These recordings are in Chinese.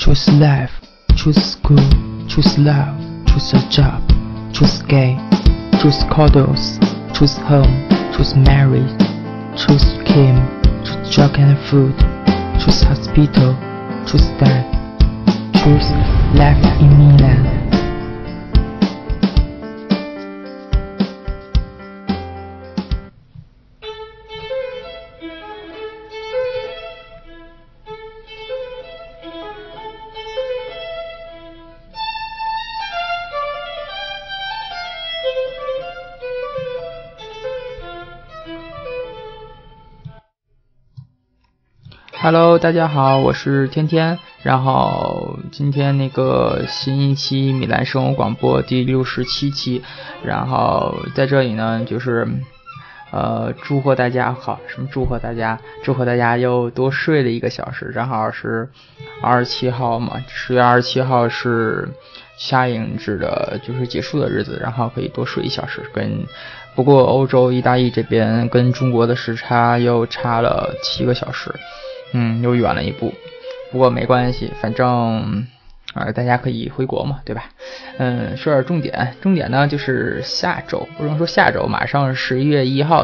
Choose life, choose school, choose love, choose a job, choose gay, choose cuddles, choose home, choose marriage, choose Kim, choose drug and food, choose hospital, choose death, choose life in Milan. Hello， 大家好，我是天天。然后今天那个新一期米兰生活广播第67期，然后在这里呢，就是祝贺大家好，什么祝贺大家又多睡了1个小时，正好是27号嘛，10月27号是夏令制的，就是结束的日子，然后可以多睡1小时。不过欧洲意大利这边跟中国的时差又差了7个小时。又远了一步，不过没关系，反正大家可以回国嘛，对吧？说点重点呢，就是下周，不能说下周，马上11月1号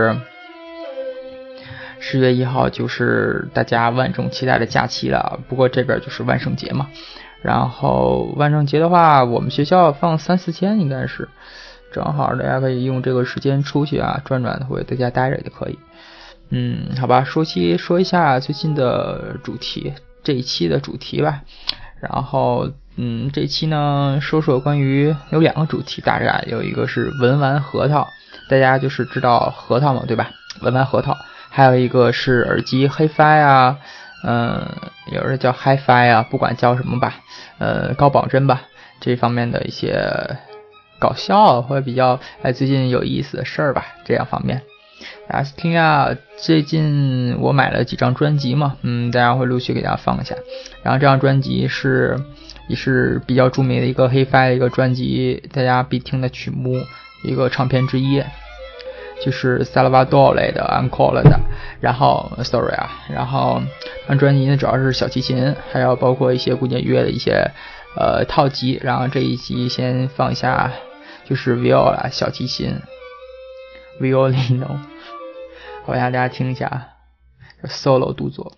就是大家万众期待的假期了。不过这边就是万圣节嘛，然后万圣节的话，我们学校放3-4天，应该是正好大家可以用这个时间出去转转，或者在家待着也可以。好吧，说一下最近的主题，这一期的主题吧。然后这一期呢，说关于有2个主题，大概有一个是文玩核桃，大家就是知道核桃嘛，对吧？文玩核桃，还有一个是耳机 Hi-Fi 有人叫 Hi-Fi 不管叫什么吧，高保真吧，这方面的一些搞笑或者比较最近有意思的事儿吧，这样方面。大家听最近我买了几张专辑嘛，大家会陆续给大家放一下。然后这张专辑也是比较著名的一个Hi-Fi的一个专辑，大家必听的曲目，一个唱片之一，就是 Salvatore 的 Encore 的。然后这张专辑呢主要是小提琴，还有包括一些古典乐的一些套集。然后这一集先放一下，就是 Viola 小提琴。Violino， 好，让大家听一下这 solo 独奏。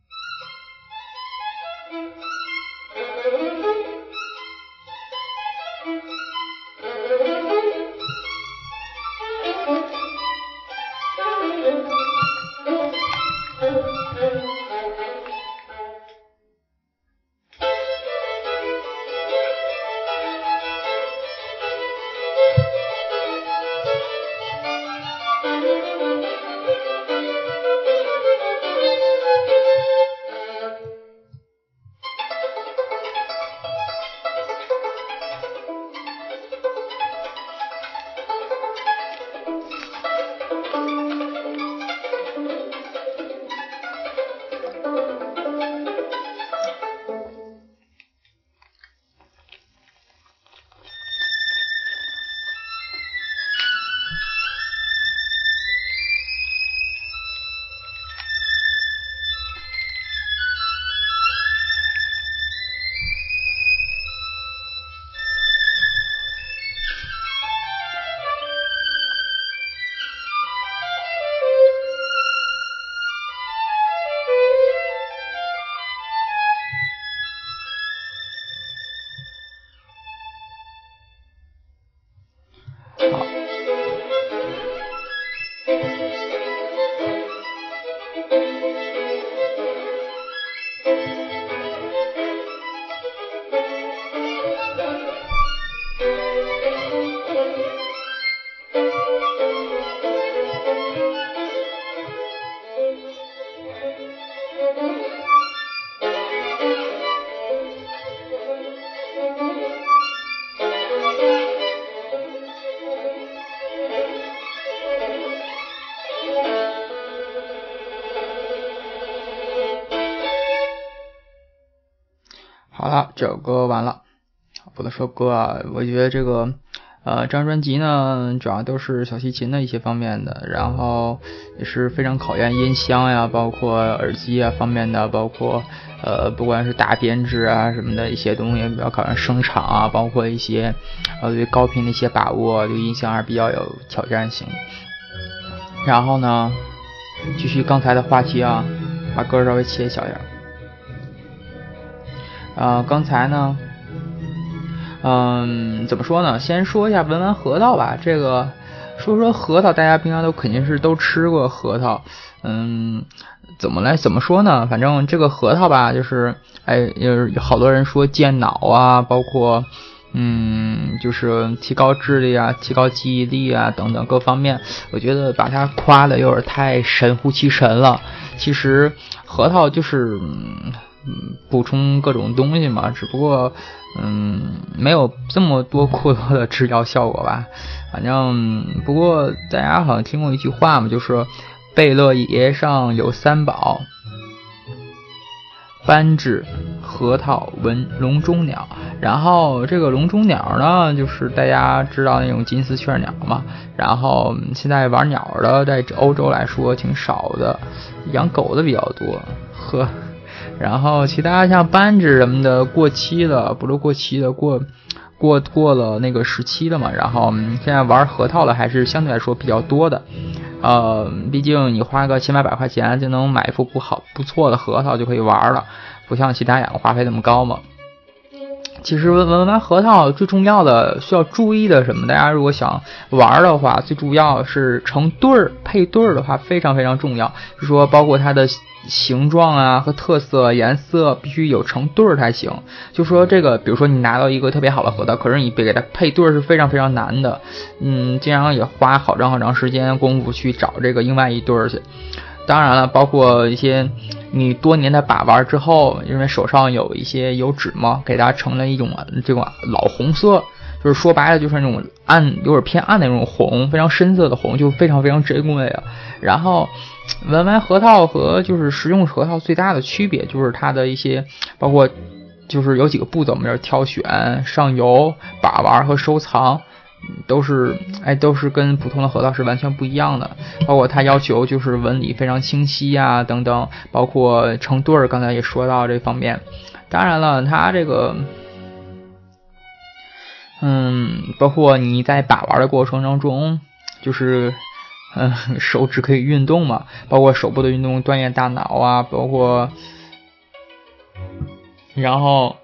好了，这首歌完了。不能说歌我觉得这个这张专辑呢主要都是小提琴的一些方面的，然后也是非常考验音箱呀，包括耳机啊方面的，包括不管是大编制啊什么的一些东西，比较考验声场啊，包括一些对高频的一些把握，对音响还是比较有挑战性。然后呢，继续刚才的话题啊，把歌稍微切小一点。刚才呢，怎么说呢？先说一下文玩核桃吧。这个说核桃，大家平常都肯定是都吃过核桃。怎么说呢？反正这个核桃吧，就是有好多人说健脑啊，包括就是提高智力啊，提高记忆力啊等等各方面。我觉得把它夸的有点太神乎其神了。其实核桃就是补充各种东西嘛，只不过没有这么多过多的治疗效果吧。反正不过大家好像听过一句话嘛，就是贝勒爷上有三宝：扳指、核桃、笼中鸟。然后这个笼中鸟呢，就是大家知道那种金丝雀鸟嘛。然后现在玩鸟的在欧洲来说挺少的，养狗的比较多。然后其他像扳指什么的过期了，不是过期的，过了那个时期了嘛。然后现在玩核桃的还是相对来说比较多的。毕竟你花个千八百块钱就能买一副不错的核桃就可以玩了，不像其他两个花费那么高嘛。其实玩核桃最重要的需要注意的什么，大家如果想玩的话，最主要是成对儿配对儿的话非常非常重要，就是说包括它的形状啊和特色颜色必须有成对儿才行。就说这个比如说你拿到一个特别好的核桃，可是你给它配对是非常非常难的，经常也花好长时间功夫去找这个另外一对去。当然了，包括一些你多年的把玩之后，因为手上有一些油脂嘛，给它成了一种这种老红色，就是说白了就是那种有点偏暗的那种红，非常深色的红，就非常非常珍贵啊。然后玩核桃和就是食用核桃最大的区别就是它的一些包括就是有几个步骤，我们这挑选、上油、把玩和收藏。都是跟普通的核桃是完全不一样的，包括它要求就是纹理非常清晰啊等等，包括成对儿，刚才也说到这方面。当然了，它这个包括你在把玩的过程当中，就是手指可以运动嘛，包括手部的运动锻炼大脑啊，包括然后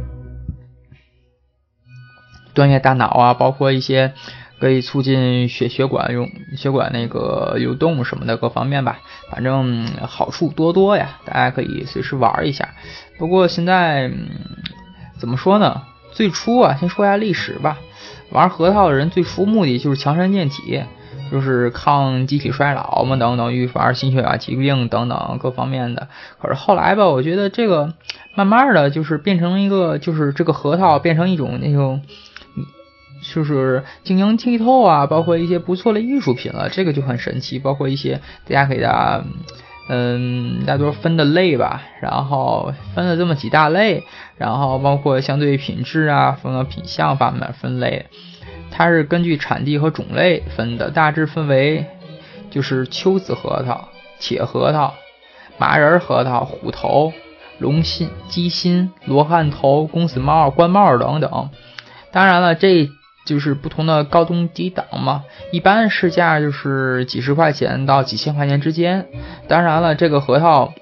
锻炼大脑啊，包括一些可以促进血管那个流动什么的各方面吧，反正好处多多呀，大家可以随时玩一下。不过现在怎么说呢？最初啊，先说一下历史吧。玩核桃的人最初目的就是强身健体，就是抗机体衰老嘛，等等，预防心血管疾病等等各方面的。可是后来吧，我觉得这个慢慢的就是变成一个，就是这个核桃变成一种那种。就是晶莹剔透啊，包括一些不错的艺术品了，这个就很神奇。包括一些大家给它大多分的类吧，然后分了这么几大类，然后包括相对品质啊，分了品相方面分类。它是根据产地和种类分的，大致分为就是秋子核桃、铁核桃、麻仁核桃、虎头、龙心、鸡心、罗汉头、公子帽、官帽等等。当然了，这就是不同的高中低档嘛，一般市价就是几十块钱到几千块钱之间。当然了，这个核桃，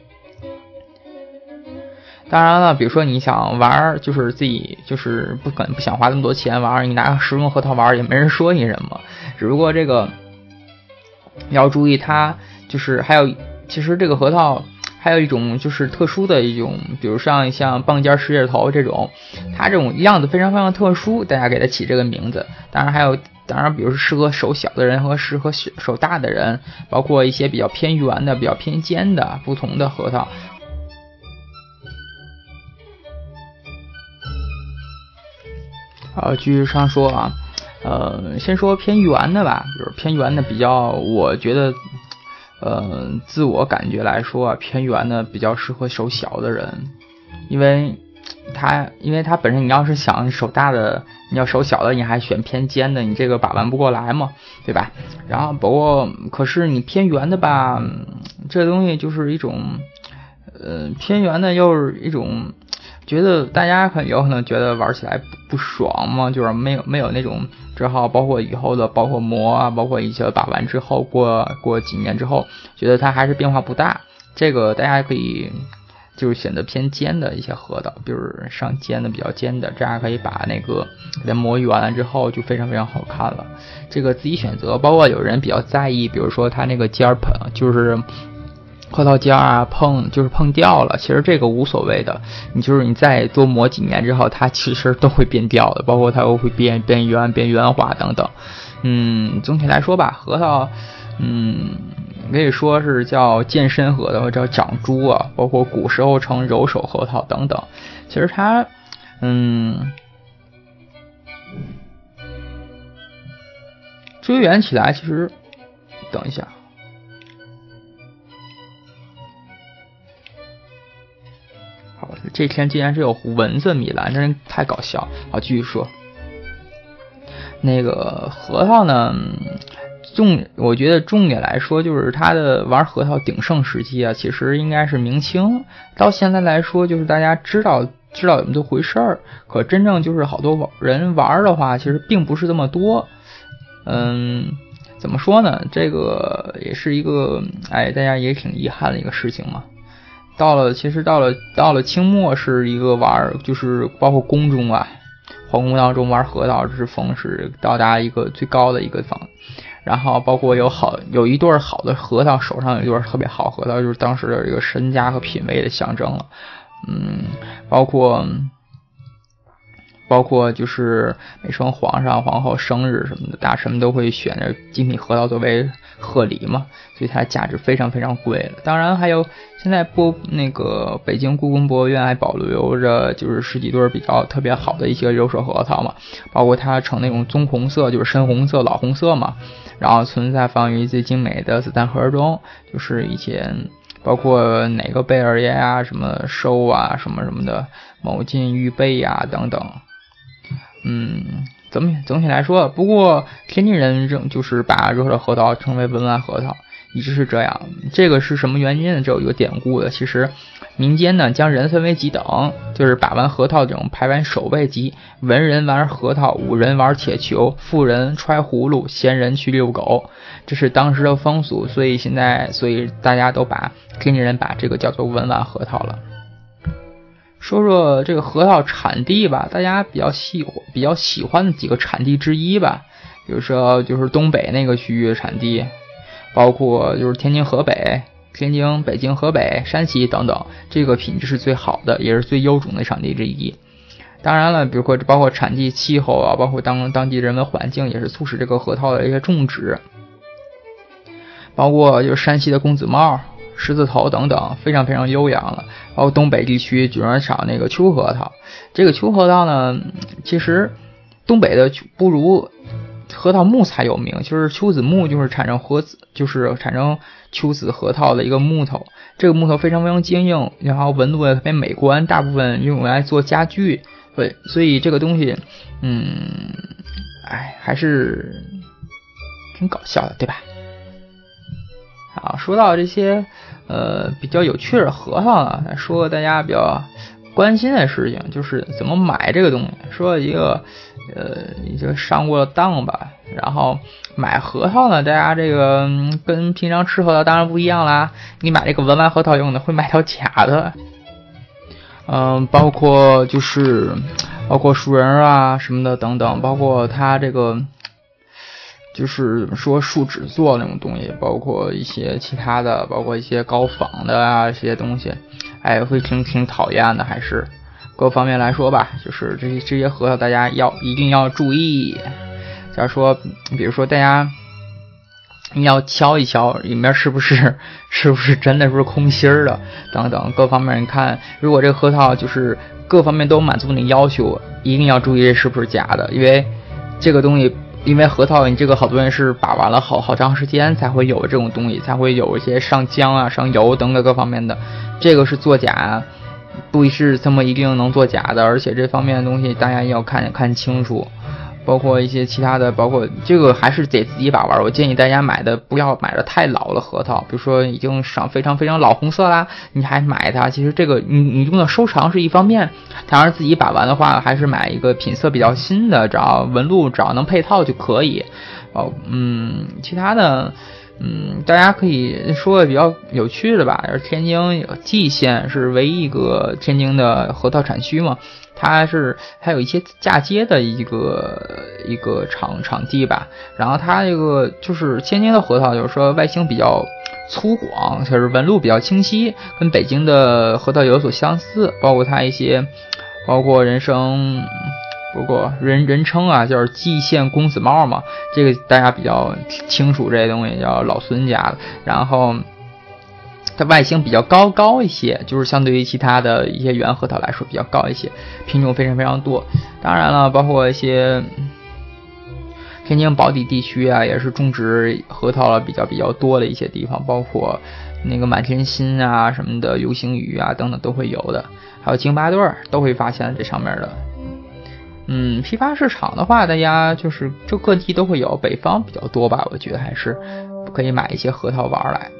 比如说你想玩，就是自己就是不想花那么多钱玩，你拿个食用核桃玩也没人说你什么。只不过这个要注意，它就是其实这个核桃还有一种就是特殊的一种，比如像棒尖狮子头这种，它这种样子非常非常特殊，大家给它起这个名字。当然比如说适合手小的人和适合手大的人，包括一些比较偏圆的、比较偏尖的不同的核桃。继续上说啊，先说偏圆的吧，比如偏圆的比较，我觉得自我感觉来说啊，偏圆的比较适合手小的人，因为它本身你要是想手大的，你要手小的，你还选偏尖的，你这个把玩不过来嘛，对吧？然后不过可是你偏圆的吧，这东西就是一种偏圆的又是一种，觉得大家有可能觉得玩起来不爽嘛，就是没有那种，只好包括以后的，包括魔啊，包括一些把玩之后过几年之后，觉得它还是变化不大。这个大家可以就是选择偏尖的一些核桃，比如上尖的比较尖的，这样可以把那个给它磨圆了之后就非常非常好看了。这个自己选择，包括有人比较在意，比如说它那个尖儿就是核桃尖啊碰掉了，其实这个无所谓的，你再多磨几年之后，它其实都会变掉的，包括它会变圆变圆滑等等。总体来说吧，核桃可以说是叫健身核桃，或者叫长珠啊，包括古时候称揉手核桃等等。其实它追源起来，其实等一下，好，这天竟然是有蚊子米兰，真是太搞笑。好，继续说，那个核桃呢，我觉得重点来说，就是它的玩核桃鼎盛时期啊，其实应该是明清。到现在来说，就是大家知道有这么多回事儿，可真正就是好多人玩的话，其实并不是这么多。怎么说呢？这个也是一个大家也挺遗憾的一个事情嘛。其实到了清末是一个就是包括宫中啊，皇宫当中玩核桃之风是到达一个最高的一个方。然后包括有一对好的核桃，手上有一对特别好核桃，就是当时的这个身家和品味的象征了。包括就是每逢皇上皇后生日什么的，大臣们都会选着精品核桃作为贺礼嘛，所以它的价值非常非常贵了。当然还有现在那个北京故宫博物院还保留着就是十几对比较特别好的一些揉手核桃嘛，包括它呈那种棕红色，就是深红色老红色嘛，然后放于最精美的子弹盒中，就是以前包括哪个贝尔爷啊，什么收啊，什么什么的，某进玉贝啊等等。总体来说，不过天津人就是把揉手核桃称为文玩核桃，一直是这样。这个是什么原因呢？这有一个典故的。其实民间呢将人分为几等，就是把玩核桃这种排完首位级，文人玩核桃，武人玩铁球，妇人揣葫芦，闲人去遛狗，这是当时的风俗。所以大家都把天津人把这个叫做文玩核桃了。说说这个核桃产地吧，大家比较喜欢的几个产地之一吧，比如说就是东北那个区域的产地，包括就是天津、北京、河北、山西等等，这个品质是最好的，也是最优种的产地之一。当然了，比如说包括产地、气候啊，包括当地人文环境，也是促使这个核桃的一些种植。包括就是山西的公子帽、狮子头等等，非常非常优雅了。包括东北地区举人赏那个秋核桃，这个秋核桃呢，其实东北的不如核桃木材有名，就是秋子木，就是产生秋子核桃的一个木头。这个木头非常非常坚硬，然后纹路也特别美观，大部分用来做家具。对，所以这个东西，还是挺搞笑的，对吧？好，说到这些比较有趣的核桃呢，说个大家比较关心的事情，就是怎么买这个东西。说一个已经上过了当吧，然后买核桃呢，大家这个跟平常吃核桃当然不一样啦。你买这个文玩核桃用的，会买条假的。包括树仁啊什么的等等，包括它这个就是说树脂做那种东西，包括一些其他的，包括一些高仿的啊这些东西，会挺讨厌的。还是各方面来说吧，就是这些核桃大家一定要注意。假如说比如说大家你要敲一敲里面是不是真的是空心儿的等等各方面。你看如果这个核桃就是各方面都满足你要求，一定要注意是不是假的，因为这个东西，因为核桃你这个好多人是把玩了好长时间才会有这种东西，才会有一些上浆啊上油等等各方面的，这个是作假，不是这么一定能作假的。而且这方面的东西大家要看清楚。 包括一些其他的，包括这个还是得自己把玩。我建议大家不要买的太老的核桃，比如说已经非常非常老红色啦，你还买它，其实这个你用的收藏是一方面，当然自己把玩的话，还是买一个品色比较新的，只要纹路只要能配套就可以。其他的。大家可以说个比较有趣的吧，天津蓟县是唯一一个天津的核桃产区嘛，它有一些嫁接的一个场地吧，然后它这个就是天津的核桃，就是说外形比较粗犷，就是纹路比较清晰，跟北京的核桃有所相似，包括它一些，包括人称啊，就是蓟县公子帽嘛，这个大家比较清楚，这东西叫老孙家的。然后它外形比较高一些，就是相对于其他的一些原核桃来说比较高一些，品种非常非常多。当然了，包括一些天津宝坻地区啊，也是种植核桃比较多的一些地方，包括那个满天星啊什么的，流星雨啊等等都会有的，还有京巴顿都会发现这上面的。批发市场的话，大家就是就各地都会有，北方比较多吧，我觉得还是可以买一些核桃玩来。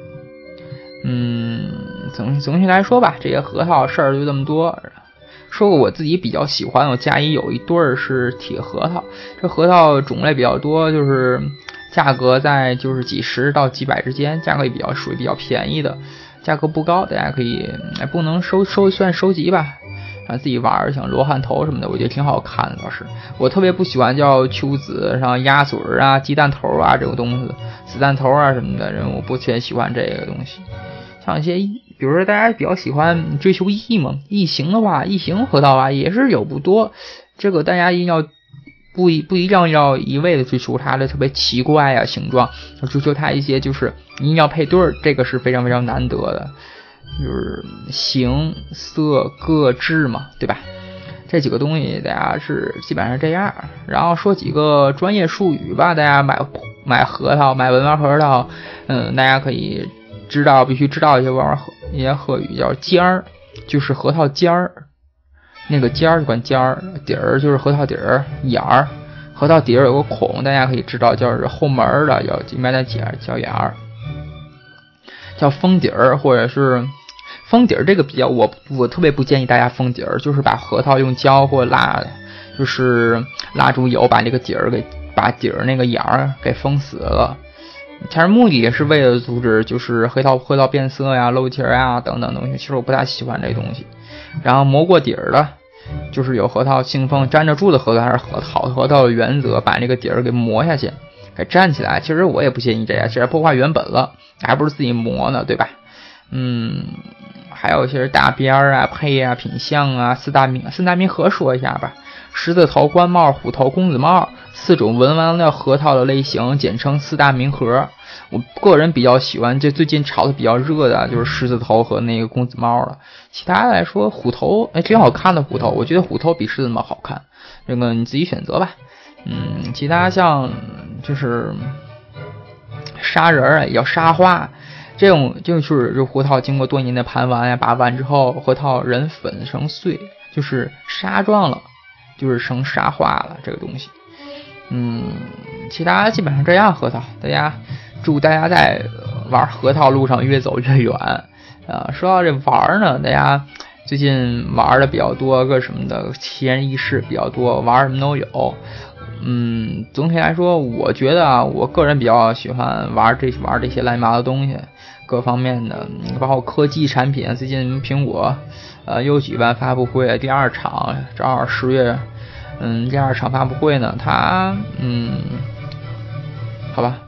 总体来说吧，这些核桃事儿就这么多。说过我自己比较喜欢，我家里有一对是铁核桃，这核桃种类比较多，就是价格在就是几十到几百之间，价格也属于比较便宜的，价格不高，大家可以不能算收集吧。自己玩，像罗汉头什么的，我觉得挺好看的。倒是我特别不喜欢叫秋子，像鸭嘴啊、鸡蛋头啊这种东西，子弹头啊什么的，我不特别喜欢这个东西。像一些，比如说大家比较喜欢追求异嘛，异形的话，异形核桃啊也是有不多。这个大家一定要不一定要一味的追求它的特别奇怪啊形状，要追求它一些就是一定要配对，这个是非常非常难得的。就是形色各质嘛，对吧？这几个东西大家是基本上这样。然后说几个专业术语吧，大家买核桃，买文玩核桃，大家可以必须知道一些一些核语，叫尖儿，就是核桃尖儿，那个尖儿就管尖儿，底儿就是核桃底儿，眼儿，核桃底儿有个孔，大家可以知道叫是后门的，一般的叫眼儿。叫封底儿，或者是封底儿，这个比较我特别不建议大家封底儿，就是把核桃用胶或蜡，就是蜡烛油把这个把底儿那个眼儿给封死了。其实目的也是为了阻止就是核桃变色呀、漏气啊等等东西。其实我不大喜欢这东西。然后磨过底儿的，就是有核桃信封粘着住的核桃，还是好核桃的原则，把这个底儿给磨下去。给站起来，其实我也不建议这样，其实破坏原本了，还不是自己磨呢，对吧？还有一些大边啊、配啊、品相啊，四大名盒说一下吧。狮子头官帽、虎头公子帽，4种文玩的核桃的类型，简称4大名盒。我个人比较喜欢这最近炒的比较热的就是狮子头和那个公子帽了。其他来说，虎头挺好看的，虎头我觉得虎头比狮子帽好看，这个你自己选择吧。其他像就是砂仁也叫砂花，这种就是核桃经过多年的盘玩呀、把玩之后，核桃人粉成碎，就是沙状了，就是成沙化了这个东西。其他基本上这样核桃，祝大家在玩核桃路上越走越远。说到这玩呢，大家最近玩的比较多，个什么的奇人异事比较多，玩什么都有。总体来说，我觉得我个人比较喜欢玩这些乱七八糟的东西，各方面的，包括科技产品。最近苹果又举办发布会，第2场，正好10月，第2场发布会呢，它好吧，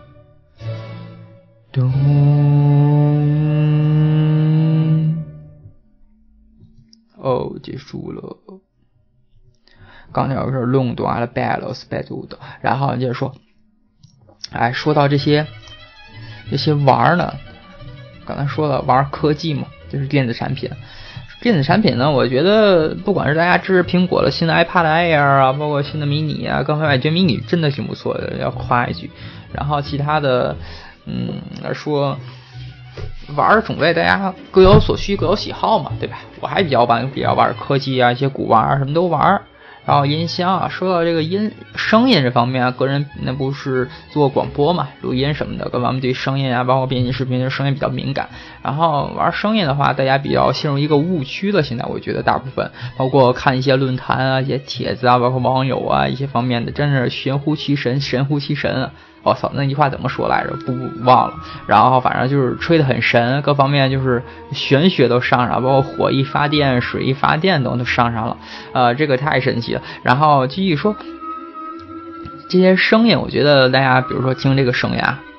结束了。刚才有事弄断了掰了的，然后接着说，说到这些玩呢，刚才说了玩科技嘛，就是电子产品呢，我觉得不管是大家支持苹果的新的 iPad Air 啊，包括新的 mini 啊，刚才我觉得 mini 真的挺不错的，要夸一句。然后其他的来说玩的种类大家各有所需，各有喜好嘛，对吧？我还比较玩科技啊，一些古玩什么都玩。 然后音箱啊，说到这个声音这方面啊，个人那不是做广播嘛，录音什么的，各方面对声音啊，包括编辑视频的声音比较敏感。然后玩声音的话，大家比较陷入一个误区了。现在我觉得大部分，包括看一些论坛啊、一些帖子啊，包括网友啊一些方面的，真是玄乎其神，神乎其神啊！我操，那句话怎么说来着？不忘了。然后反正就是吹得很神，各方面就是玄学都上上，包括火一发电、水一发电都上了。这个太神奇了。然后继续说这些声音，我觉得大家比如说听这个声音啊，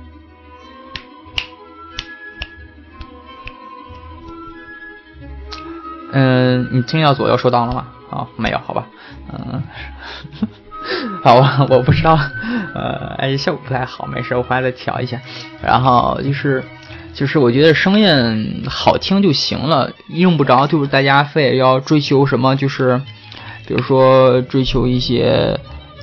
你听到左右收到了吗？没有，好吧，好吧，我不知道，效果不太好，没事，我回来再调一下。然后就是我觉得声音好听就行了，用不着就是大家非得要追求什么，就是比如说追求一些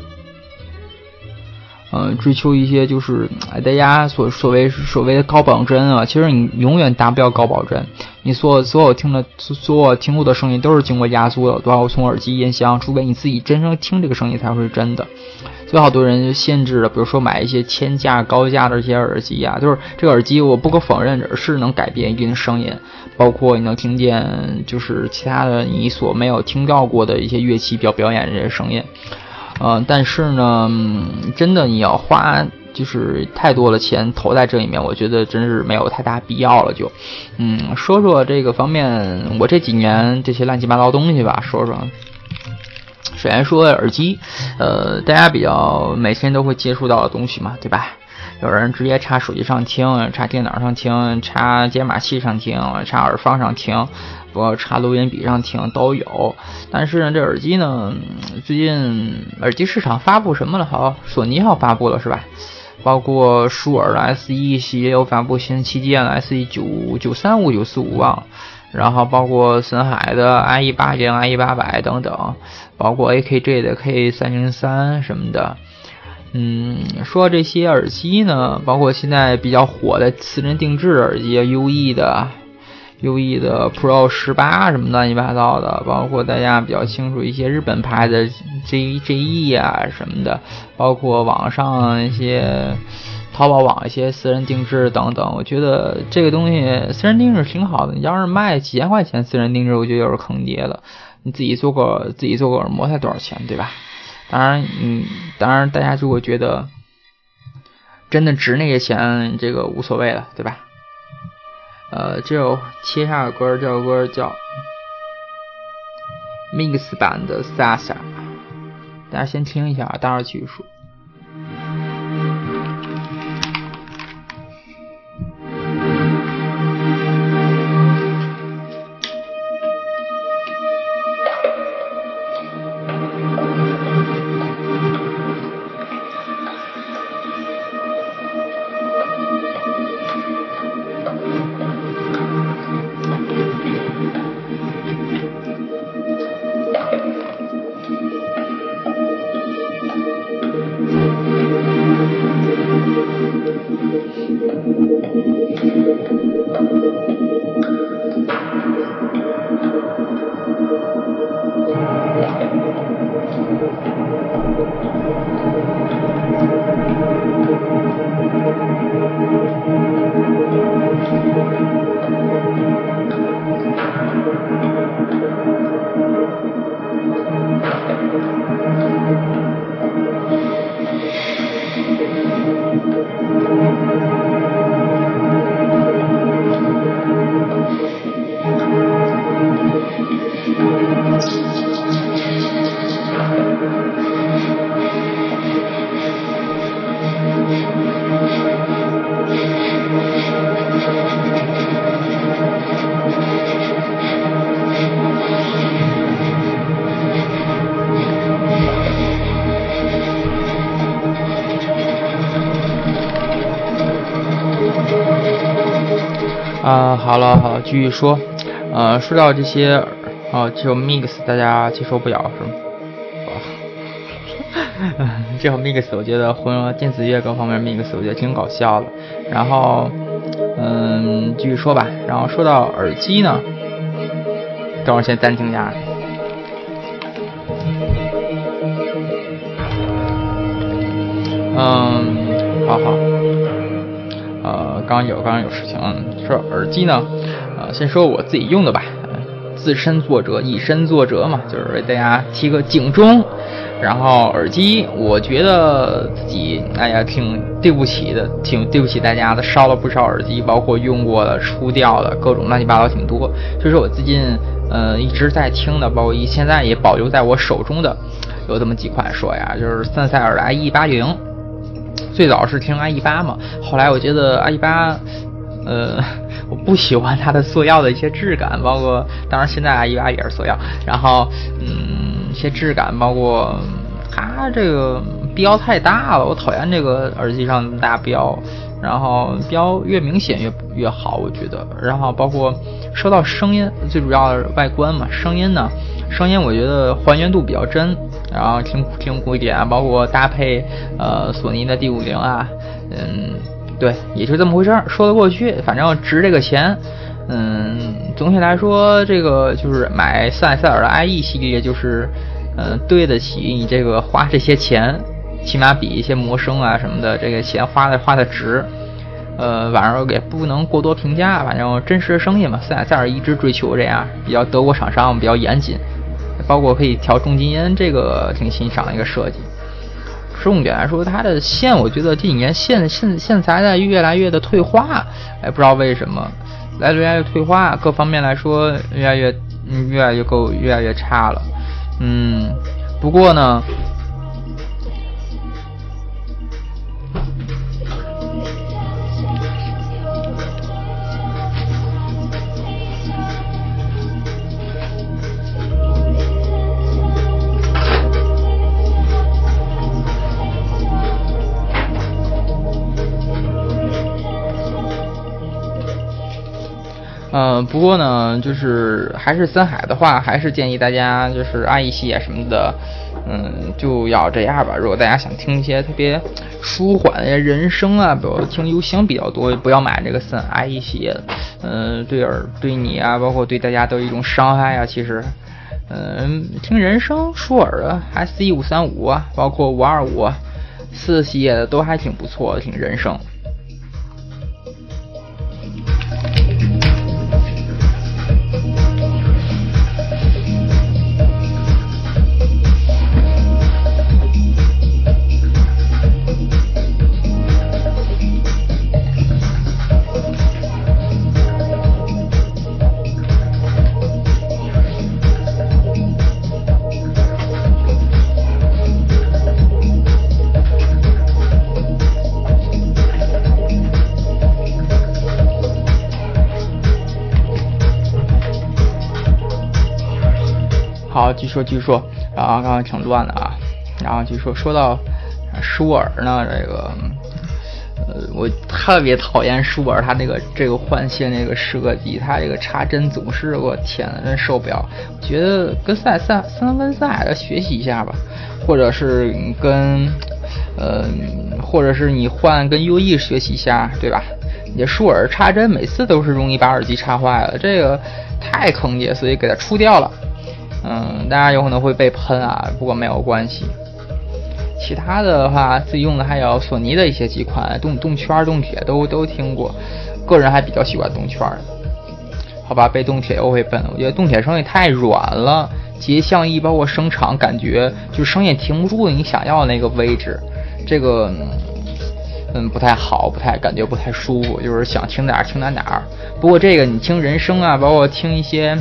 就是大家所谓的高保真啊，其实你永远达不了高保真。你所有听过的声音都是经过压缩的，都要从耳机音箱，除非你自己真正听这个声音才会是真的。所以好多人就限制了，比如说买一些天价高价的这些耳机啊，就是这个耳机我不可否认是能改变一定的声音，包括你能听见就是其他的你所没有听到过的一些乐器表演这些声音。但是呢，真的你要花就是太多的钱投在这里面，我觉得真是没有太大必要了。就说说这个方面，我这几年这些乱七八糟东西吧，说说。首先说耳机，大家比较每天都会接触到的东西嘛，对吧？有人直接插手机上听，插电脑上听，插解码器上听，插耳放上听，包括插录音笔上听都有。但是呢，这耳机呢，最近耳机市场发布什么了？好，索尼要发布了是吧？包括舒尔的 SE 系列又发布新旗舰的 SE 935、945啊，然后包括森海的 IE80、IE800 等等，包括 AKG 的 K303 什么的。说这些耳机呢，包括现在比较火的私人定制耳机，UE 的 Pro 18什么乱七八糟的，包括大家比较清楚一些日本牌的 JE 啊什么的，包括网上一些淘宝网一些私人定制等等。我觉得这个东西私人定制挺好的，你要是卖几千块钱私人定制，我觉得有点坑爹了。你自己做个耳膜才多少钱，对吧？当然大家如果觉得真的值那些钱，这个无所谓了，对吧？这首切下的歌，这首歌叫 Mix 版的 Sasa， 大家先听一下，待会儿继续说。好了，继续说。说到这些，这首 Mix 大家接受不了是吗？这首 Mix 我觉得混了电子乐各方面 Mix 我觉得挺搞笑的。然后继续说吧。然后说到耳机呢，等会儿先暂停一下。 好。刚刚有事情。说耳机呢，先说我自己用的吧。自身作则，以身作则嘛，就是为大家提个警钟。然后耳机，我觉得自己挺对不起的，挺对不起大家的，烧了不少耳机，包括用过的、出掉的各种乱七八糟挺多。就是我最近一直在听的，包括现在也保留在我手中的有这么几款，说呀，就是森塞尔的 IE80。最早是听 IE8 嘛，后来我觉得 IE8我不喜欢它的塑料的一些质感，包括当然现在 IE8 也是塑料，然后一些质感，包括它这个标太大了，我讨厌这个耳机上大标，然后标越明显越好，我觉得。然后包括说到声音，最主要的外观嘛，声音我觉得还原度比较真，然后挺古典啊，包括搭配索尼的 D50啊，对，也就这么回事儿，说得过去，反正值这个钱。总体来说，这个就是买森海塞尔的 IE 系列，就是对得起你这个花这些钱，起码比一些魔声啊什么的这个钱花的值。反正也不能过多评价，反正真实的声音嘛，森海塞尔一直追求这样，比较德国厂商比较严谨，包括可以调重金音，这个挺欣赏的一个设计。重点来说，它的线我觉得这几年线材在越来越的退化，不知道为什么越来越退化，各方面来说越来越差了。不过呢，不过呢，就是还是森海的话，还是建议大家就是 IE 系啊什么的，就要这样吧。如果大家想听一些特别舒缓的人声啊，比如听流行比较多，不要买这个森 IE 系列的。对你啊，包括对大家都有一种伤害啊。其实，听人声舒尔的 SE535啊，包括525、4系列的都还挺不错的，挺人声。好，继续说，然后刚刚挺乱的啊，然后说到舒尔呢，这个我特别讨厌舒尔它这个换线这个设计，它这个插针总是我天呐，真受不了。我觉得跟三分赛的学习一下吧，或者是你换跟 UE 学习一下，对吧？你这舒尔插针每次都是容易把耳机插坏了，这个太坑爹，所以给它出掉了。大家有可能会被喷啊，不过没有关系。其他的话，自己用的还有索尼的一些几款动圈、动铁都听过，个人还比较喜欢动圈。好吧，被动铁又会喷，我觉得动铁声音太软了，结像一包括声场，感觉就是声音停不住你想要的那个位置，这个不太好，感觉不太舒服，就是想听哪儿听哪儿。不过这个你听人声啊，包括听一些。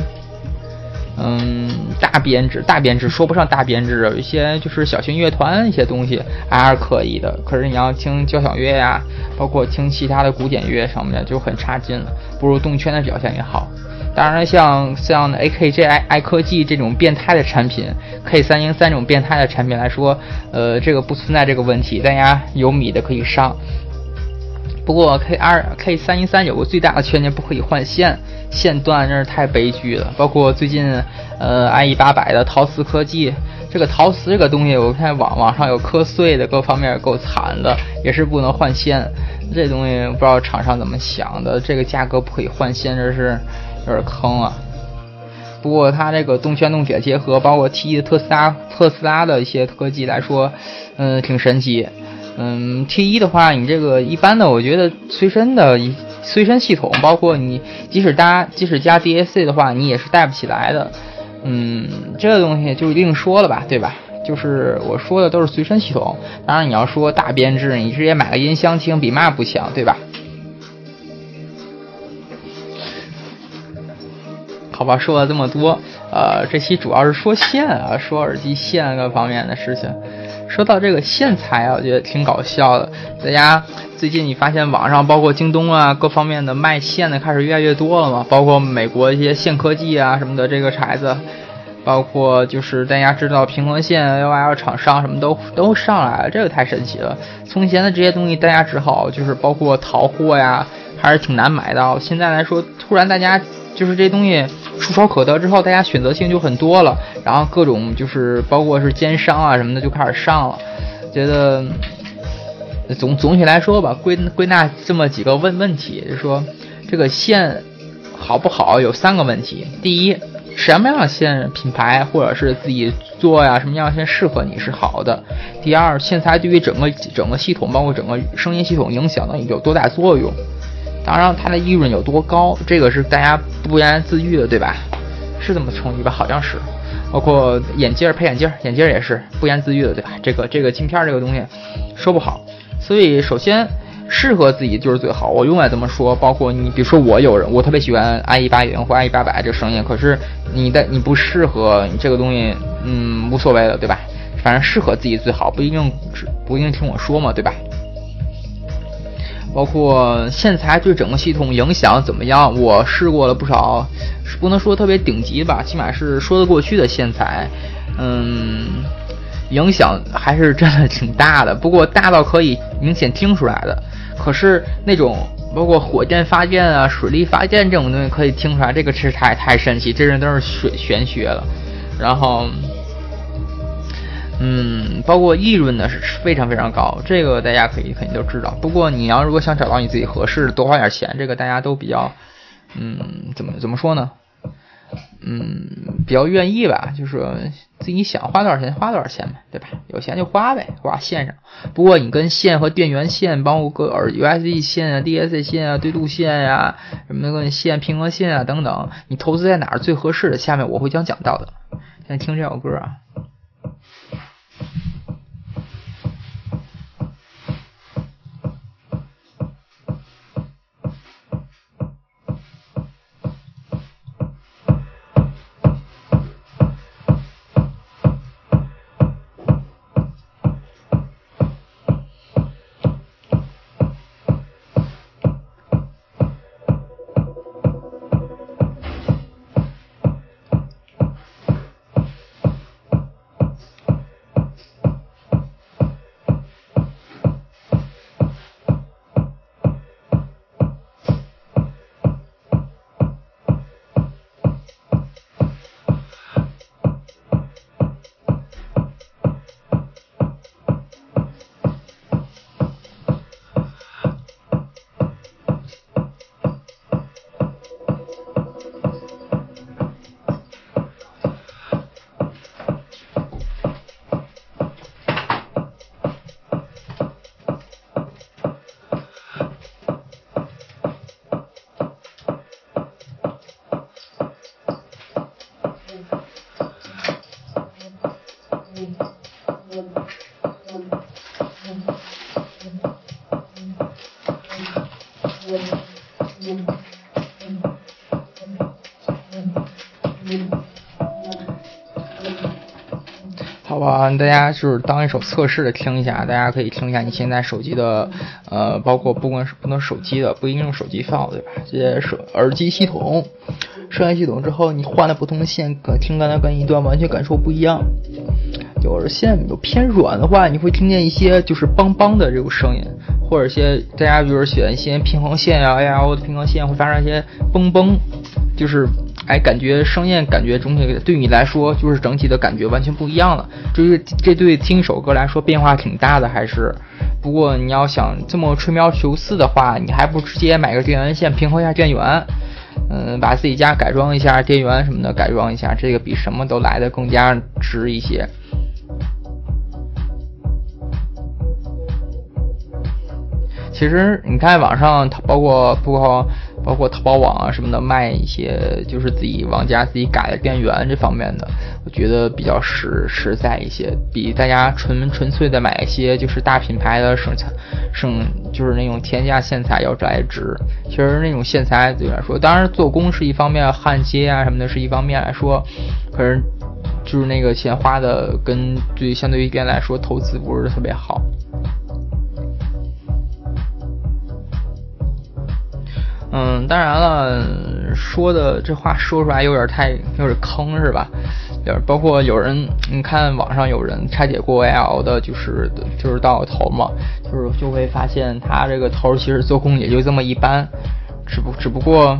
大编制说不上大编制，有一些就是小型乐团一些东西还是可以的。可是你要听交响乐呀，包括听其他的古典乐上面就很差劲了，不如动圈的表现也好。当然像 AKG 爱科技这种变态的产品 ，K303 这种变态的产品来说，这个不存在这个问题，大家有米的可以上。不过 K313 有个最大的缺点，不可以换线段，真是太悲剧了。包括最近IE800的陶瓷科技，这个陶瓷这个东西，我看网上有磕碎的，各方面够惨的，也是不能换线。这东西不知道厂商怎么想的，这个价格不可以换线，这是有点坑啊。不过它这个动圈动铁结合，包括 T 特斯拉的一些科技来说，挺神奇。 T1的话，你这个一般的，我觉得随身系统，包括你即使加 DAC 的话，你也是带不起来的。这个东西就另说了吧，对吧？就是我说的都是随身系统，当然你要说大编制，你直接买个音箱听比嘛不强，对吧？好吧，说了这么多，这期主要是说线啊，说耳机线各方面的事情。说到这个线材啊，我觉得挺搞笑的。大家最近你发现网上包括京东啊各方面的卖线的开始越来越多了嘛，包括美国一些线科技啊什么的这个牌子，包括就是大家知道平衡线 LL 厂商什么都上来了，这个太神奇了。从前的这些东西大家只好就是包括淘货呀，还是挺难买到。现在来说，突然大家就是这东西触手可得之后，大家选择性就很多了，然后各种就是包括是奸商啊什么的就开始上了。觉得总体来说吧，归纳这么几个问题，就是说这个线好不好有3个问题。第一，什么样的线品牌或者是自己做呀，什么样的线适合你是好的。第二，线材对于整个系统包括整个声音系统影响呢有多大作用。当然它的利润有多高，这个是大家不言自喻的，对吧？是这么称誉吧？好像是。包括眼镜配眼镜也是不言自喻的，对吧？这个镜片这个东西说不好，所以首先适合自己就是最好，我永远这么说。包括你比如说我特别喜欢 i180或 i180这个声音，可是你不适合你这个东西，无所谓的，对吧？反正适合自己最好，不一定听我说嘛，对吧？包括线材对整个系统影响怎么样，我试过了不少，不能说特别顶级吧，起码是说得过去的线材，影响还是真的挺大的，不过大到可以明显听出来的。可是那种包括火箭发电啊、水力发电这种东西可以听出来，这个是太神奇，这人都是玄学了。然后包括利润呢是非常非常高，这个大家肯定都知道。不过你要如果想找到你自己合适的，多花点钱，这个大家都比较怎么说呢？比较愿意吧，就是说自己想花多少钱花多少钱呗，对吧？有钱就花呗，花线上。不过你跟线和电源线，包括个USB 线啊、DAC 线啊、对路线呀、什么个线、平衡线啊等等，你投资在哪儿最合适的？下面我会讲到的。先听这首歌啊。好吧，大家就是当一首测试的听一下，大家可以听一下你现在手机的包括不能手机的，不一定用手机放，对吧？这些耳机系统、声音系统之后，你换了不同的线，听感跟一段完全感受不一样。有的线有偏软的话，你会听见一些就是邦邦的这种声音，或者一些大家比如选一些平衡线啊 AL 的平衡线会发生一些崩崩，就是感觉声音感觉总体对你来说就是整体的感觉完全不一样了。这对听一首歌来说变化挺大的，还是不过你要想这么吹毛求疵的话，你还不直接买个电源线平衡一下电源，把自己家改装一下电源什么的改装一下，这个比什么都来得更加值一些。 其实你看网上包括淘宝网啊什么的，卖一些就是自己网家自己改的电源这方面的，我觉得比较实在一些，比大家纯粹的买一些就是大品牌的就是那种天价线材要来值。其实那种线材对来说，当然做工是一方面，焊接啊什么的是一方面来说，可是就是那个钱花的跟相对于别人来说投资不是特别好。当然了，这话说出来有点坑是吧？包括有人，你看网上有人拆解过 AL 的，就是到头嘛，就会发现它这个头其实做工也就这么一般，只不过。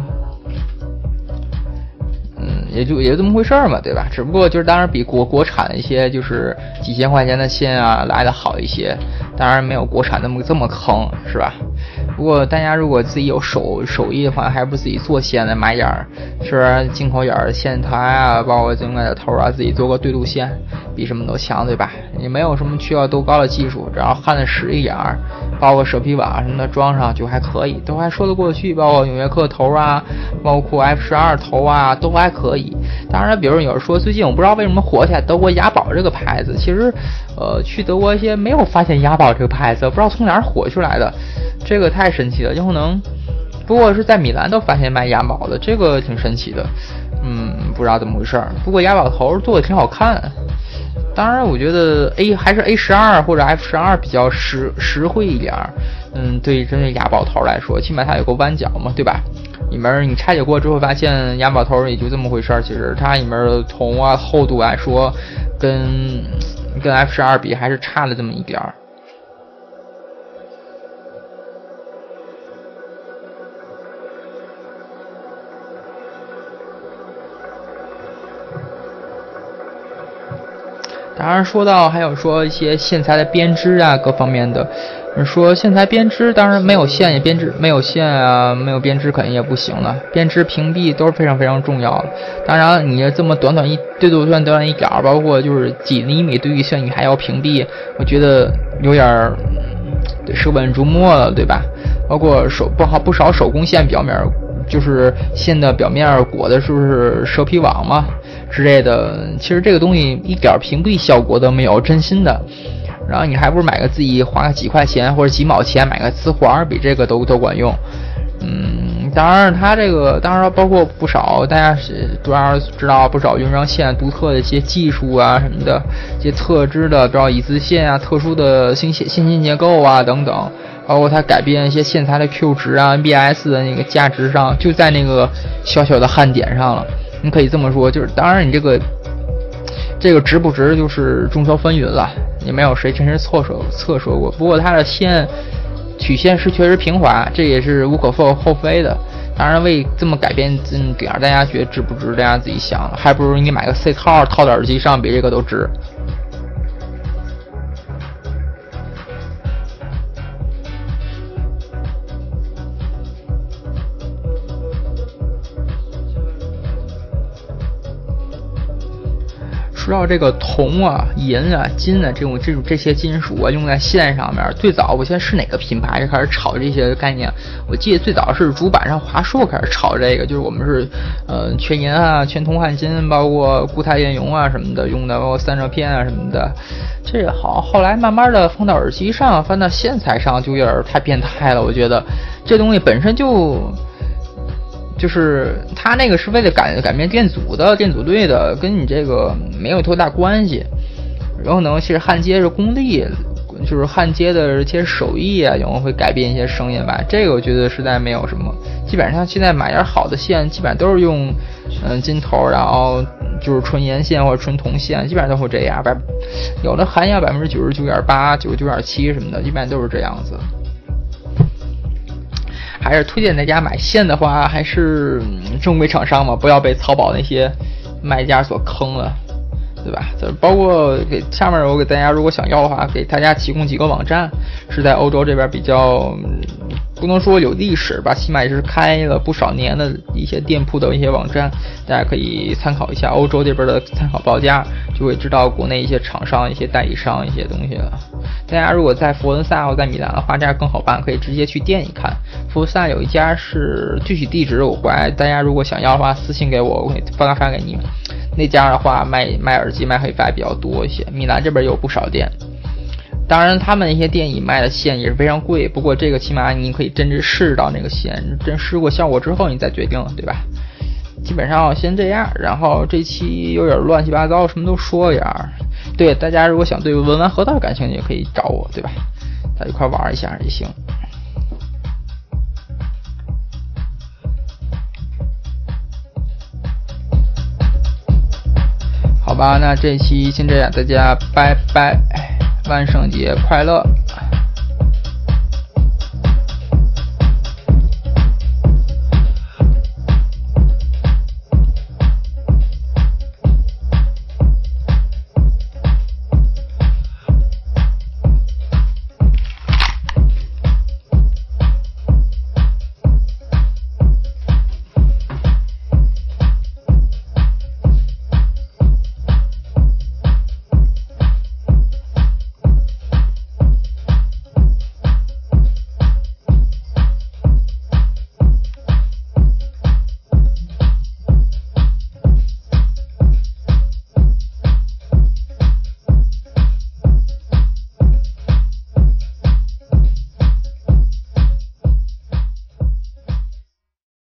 也就这么回事嘛，对吧？只不过就是当然比国产的一些就是几千块钱的线啊来的好一些，当然没有国产这么坑，是吧？不过大家如果自己有手艺的话，还不如自己做线的，买点是进口点的线台啊，包括另外的头啊，自己做个对路线，比什么都强，对吧？也没有什么需要多高的技术，只要焊的实一点，包括蛇皮瓦什么的装上就还可以，都还说得过去。包括永跃克头啊，包括 F12头啊，都还可以。当然，比如有人说最近我不知道为什么火起来德国雅宝这个牌子，其实去德国一些没有发现雅宝这个牌子，不知道从哪儿火出来的，这个太神奇了。有可能不过是在米兰都发现卖雅宝的，这个挺神奇的。不知道怎么回事。不过雅宝头做的挺好看。当然我觉得还是 A12 或者 F12 比较实惠一点。对针对雅宝头来说，起码它有个弯角嘛，对吧？里面你拆解过之后发现雅宝头也就这么回事，其实它里面的铜啊厚度来说跟 F12 比还是差了这么一点。当然还有说一些线材的编织啊各方面的，说线材编织当然没有线也编织，没有线啊没有编织肯定也不行了，编织屏蔽都是非常非常重要的。当然你这么短一点，包括就是几厘米对于线你还要屏蔽，我觉得有点舍本逐末了，对吧？包括不少手工线表面就是线的表面裹的是蛇皮网嘛之类的，其实这个东西一点屏蔽效果都没有，真心的。然后你还不如买个自己花个几块钱或者几毛钱买个磁环，比这个都管用。当然它这个当然包括不少大家主要知道不少运装线独特的一些技术啊什么的，一些特制的比如乙字线啊，特殊的线性结构啊等等，包括它改变一些线材的 Q 值啊 NBS 的那个价值上，就在那个小小的焊点上了。你可以这么说，就是当然你这个值不值就是众说纷纭了，也没有谁真是测说过。不过它的曲线是确实平滑，这也是无可厚非的。当然为这么改变点，大家觉得值不值，大家自己想，还不如你买个 C 套套到耳机上，比这个都值。说到这个铜啊、银啊、金啊这些金属啊，用在线上面，最早我记得是哪个品牌开始炒这些概念？我记得最早是主板上华硕开始炒这个，就是我们是全银啊、全铜焊金，包括固态电容啊什么的用的，包括散热片啊什么的。这个后来慢慢的放到耳机上，放到线材上，就有点太变态了。我觉得这东西本身就是它那个是为了改变电阻队的，跟你这个没有多大关系。有可能其实焊接是功力，就是焊接的这些手艺啊，有可能会改变一些声音吧。这个我觉得实在没有什么，基本上现在买点好的线，基本上都是用金头，然后就是纯银线或者纯铜线，基本上都会这样，有的含压99.8%、99.7%什么的，基本上都是这样子。还是推荐大家买线的话，还是正规厂商嘛，不要被淘宝那些卖家所坑了，对吧？包括下面我给大家，如果想要的话，给大家提供几个网站，是在欧洲这边比较不能说有历史吧，起码也是开了不少年的一些店铺的一些网站，大家可以参考一下欧洲这边的参考报价，就会知道国内一些厂商、一些代理商一些东西了。大家如果在佛罗伦萨或在米兰的话，这样更好办，可以直接去店一看。佛罗伦萨有一家是具体地址我回来，大家如果想要的话，私信给我，我会发给你们。那家的话卖耳机、卖黑发比较多一些。米兰这边有不少店。当然他们那些店里卖的线也是非常贵，不过这个起码你可以真正试到那个线，真试过效果之后你再决定，对吧？基本上先这样，然后这期有点乱七八糟，什么都说一样。对，大家如果想对文玩河道感兴趣，也可以找我，对吧？大家一块玩一下也行。好吧，那这期先这样，大家拜拜。万圣节快乐！